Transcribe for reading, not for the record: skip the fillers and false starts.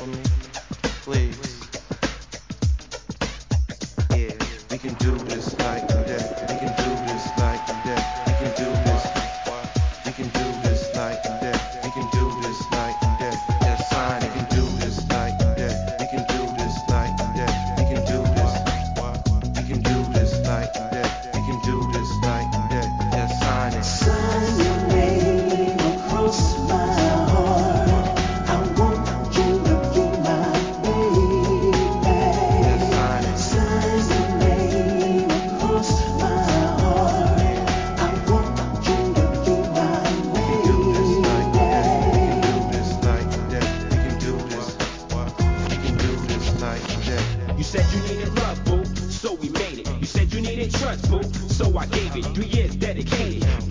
me? Please. Yeah, we can do this night and day. We can do this night and day. We can do this. We can do this night and day. We can do this night and day. Just sign it. We can do this night and day. We can do this night and day. We can do this. We can do this night and day. We can do this night and day. Just sign it. Sign your name across my heart. I want you to be my baby. Just sign it. Sign your name across my heart. I want you to be my We can do this night and day. We can baby. do this night and day. We can do this. We can do this night and day. You said you needed love, boo, so we made it. You said you needed trust, boo, so I gave it. 3 years dedicated.